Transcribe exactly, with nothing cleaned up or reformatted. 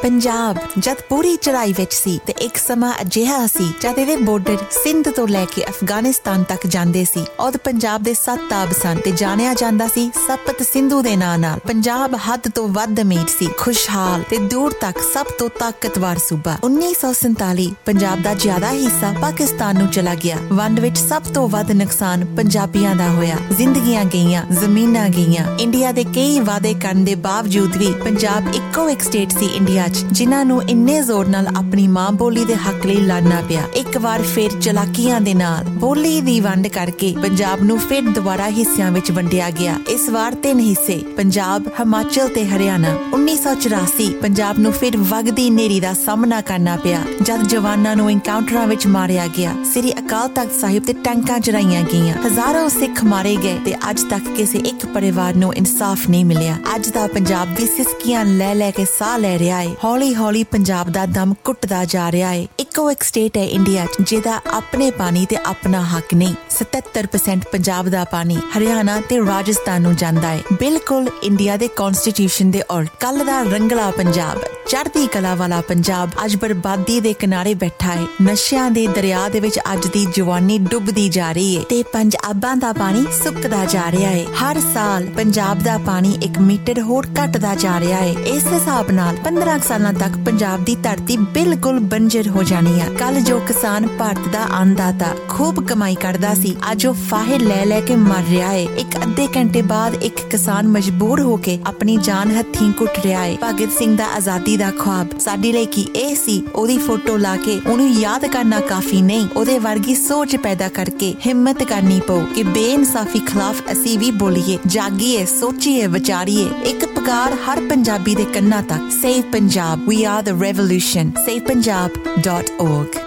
ਪੰਜਾਬ ਜਦ ਪੂਰੀ ਚੜਾਈ ਵਿੱਚ ਸੀ ਤੇ ਇੱਕ ਸਮਾਂ ਅਜਿਹਾ ਸੀ ਜਦ ਇਹਦੇ ਬਾਰਡਰ ਸਿੰਧ ਤੋਂ ਲੈ ਕੇ ਅਫਗਾਨਿਸਤਾਨ ਤੱਕ ਜਾਂਦੇ ਸੀ। ਉਦ ਪੰਜਾਬ ਦੇ ਸੱਤ ਤਾਬ ਸਨ ਤੇ ਜਾਣਿਆ ਜਾਂਦਾ ਸੀ ਸਪਤ ਸਿੰਧੂ ਦੇ ਨਾਂ ਨਾਲ। ਪੰਜਾਬ ਹੱਦ ਤੋਂ ਵੱਧ ਅਮੀਰ ਸੀ, ਖੁਸ਼ਹਾਲ ਤੇ ਦੂਰ ਤੱਕ ਸਭ ਤੋਂ ਤਾਕਤਵਰ ਸੂਬਾ। ਉੱਨੀ ਸੌ ਸੰਤਾਲੀ ਪੰਜਾਬ ਦਾ ਜ਼ਿਆਦਾ ਹਿੱਸਾ ਪਾਕਿਸਤਾਨ ਨੂੰ ਚਲਾ ਗਿਆ। ਵੰਡ ਵਿੱਚ ਸਭ ਤੋਂ ਵੱਧ ਨੁਕਸਾਨ ਪੰਜਾਬੀਆਂ ਦਾ ਹੋਇਆ। ਜ਼ਿੰਦਗੀਆਂ ਗਈਆਂ, ਜ਼ਮੀਨਾਂ ਗਈਆਂ। ਇੰਡੀਆ ਦੇ ਕਈ ਵਾਅਦੇ ਕਰਨ ਦੇ ਬਾਵਜੂਦ ਵੀ ਪੰਜਾਬ ਇੱਕੋ ਇੱਕ ਸਟੇਟ ਸੀ ਇੰਡੀਆ 'ਚ ਜਿਨ੍ਹਾਂ ਨੂੰ ਇੰਨੇ ਜ਼ੋਰ ਨਾਲ ਆਪਣੀ ਮਾਂ ਬੋਲੀ ਦੇ ਹੱਕ ਲਈ ਲੜਨਾ ਪਿਆ। ਇੱਕ ਵਾਰ ਫਿਰ ਚਲਾਕੀਆਂ ਦੇ ਨਾਲ ਬੋਲੀ ਦੀ ਵੰਡ ਕਰਕੇ ਪੰਜਾਬ ਨੂੰ ਫਿਰ ਦੁਬਾਰਾ ਹਿੱਸਿਆਂ ਵਿੱਚ ਵੰਡਿਆ ਗਿਆ। ਇਸ ਵਾਰ ਤਿੰਨ ਹਿੱਸੇ ਪੰਜਾਬ, ਹਿਮਾਚਲ ਤੇ ਹਰਿਆਣਾ। ਉੱਨੀ ਸੌ ਚੁਰਾਸੀ ਪੰਜਾਬ ਨੂੰ ਫਿਰ ਵਗਦੀ ਨੇਰੀ ਦਾ ਸਾਹਮਣਾ ਕਰਨਾ ਪਿਆ ਜਦ ਜਵਾਨਾਂ ਨੂੰ ਇਨਕਾਊਂਟਰਾਂ ਵਿੱਚ ਮਾਰਿਆ ਗਿਆ। ਸ੍ਰੀ ਅਕਾਲ ਤਖਤ ਸਾਹਿਬ ਤੇ ਟੈਂਕਾਂ ਚੜਾਈਆਂ ਗਈਆਂ। ਹਜ਼ਾਰਾਂ ਸਿੱਖ ਮਾਰੇ ਗਏ ਤੇ ਅੱਜ ਤੱਕ ਕਿਸੇ ਇੱਕ ਪਰਿਵਾਰ ਨੂੰ ਇਨਸਾਫ ਨਹੀਂ ਮਿਲਿਆ। ਅੱਜ ਦਾ ਪੰਜਾਬ ਵੀ ਸਿਸਕੀਆਂ ਲੈ ਲੈ ਕੇ ਸਾਹ ਲੈ ਰਿਹਾ ਏ। ਹੌਲੀ ਹੌਲੀ ਪੰਜਾਬ ਦਾ ਦਮ ਘੁੱਟਦਾ ਜਾ ਰਿਹਾ ਏ। ਇੱਕੋ ਇੱਕ ਸਟੇਟ ਹੈ ਇੰਡੀਆ 'ਚ ਜਿਹਦਾ ਆਪਣੇ ਪਾਣੀ ਤੇ ਆਪਣਾ ਹੱਕ ਨਹੀਂ। ਸਤੱਤਰ ਪਰਸੈਂਟ ਪੰਜਾਬ ਦਾ ਪਾਣੀ ਹਰਿਆਣਾ ਤੇ ਰਾਜਸਥਾਨ ਨੂੰ ਜਾਂਦਾ ਏ, ਬਿਲਕੁਲ ਇੰਡੀਆ ਦੇ ਕਨਸਟੀਟਿਊਸ਼ਨ ਦੇ ਉਲਟ। ਕੱਲ ਦਾ ਰੰਗਲਾ ਪੰਜਾਬ, ਚੜ੍ਹਦੀ ਕਲਾ ਵਾਲਾ ਪੰਜਾਬ ਅੱਜ ਬਰਬਾਦੀ ਦੇ ਕਿਨਾਰੇ ਬੈਠਾ ਏ। ਨਸ਼ਿਆਂ ਦੇ ਦਰਿਆ ਦੇ ਵਿੱਚ ਅੱਜ ਦੀ ਜਵਾਨੀ ਡੁੱਬਦੀ ਜਾ ਰਹੀ ਏ ਤੇ ਪੰਜਾਬਾਂ ਦਾ ਪਾਣੀ ਸੁੱਕਦਾ ਜਾ ਰਿਹਾ ਏ। ਹਰ ਸਾਲ ਪੰਜਾਬ ਦਾ ਪਾਣੀ ਇੱਕ ਮੀਟਰ ਹੋਰ ਘਟਦਾ ਜਾ ਰਿਹਾ ਏ। ਇਸ ਹਿਸਾਬ ਨਾਲ ਪੰਦਰਾਂ ਸਾਲਾਂ ਤੱਕ ਪੰਜਾਬ ਦੀ ਧਰਤੀ ਬਿਲਕੁਲ ਬੰਜਰ ਹੋ ਜਾਣੀ ਆ। ਕੱਲ ਜੋ ਕਿਸਾਨ ਭਾਰਤ ਦਾ ਅੰਨਦਾਤਾ ਖੂਬ ਕਮਾਈ ਕਰਦਾ ਸੀ, ਅੱਜ ਉਹ ਫਾਹੇ ਲੈ ਲੈ ਕੇ ਮਰ ਰਿਹਾ ਏ। ਇੱਕ ਅੱਧੇ ਘੰਟੇ ਬਾਅਦ ਇੱਕ ਕਿਸਾਨ ਮਜਬੂਰ ਹੋ ਕੇ ਆਪਣੀ ਜਾਨ ਹੱਥੀਂ ਕੁੱਟ ਰਿਹਾ ਏ। ਭਗਤ ਸਿੰਘ ਦਾ ਆਜ਼ਾਦੀ ਦਾ ਖੁਆਬ ਸਾਡੇ ਲਈ ਕੀ ਇਹ ਸੀ? ਉਹਦੀ ਫੋਟੋ ਲਾ ਕੇ ਉਹਨੂੰ ਯਾਦ ਕਰਨਾ ਕਾਫੀ ਨਹੀਂ, ਉਹਦੇ ਵਰਗੀ ਸੋਚ ਪੈਦਾ ਕਰਕੇ ਹਿੰਮਤ ਕਰਨੀ ਪਊ ਕਿ ਬੇਇਨਸਾਫੀ ਖਿਲਾਫ ਅਸੀਂ ਵੀ ਬੋਲੀਏ, ਜਾਗੀਏ, ਸੋਚੀਏ, ਵਿਚਾਰੀਏ। ਇੱਕ ਪੁਕਾਰ ਹਰ ਪੰਜਾਬੀ ਦੇ ਕੰਨਾਂ ਤੱਕ। Save Punjab, we are the revolution. save punjab dot org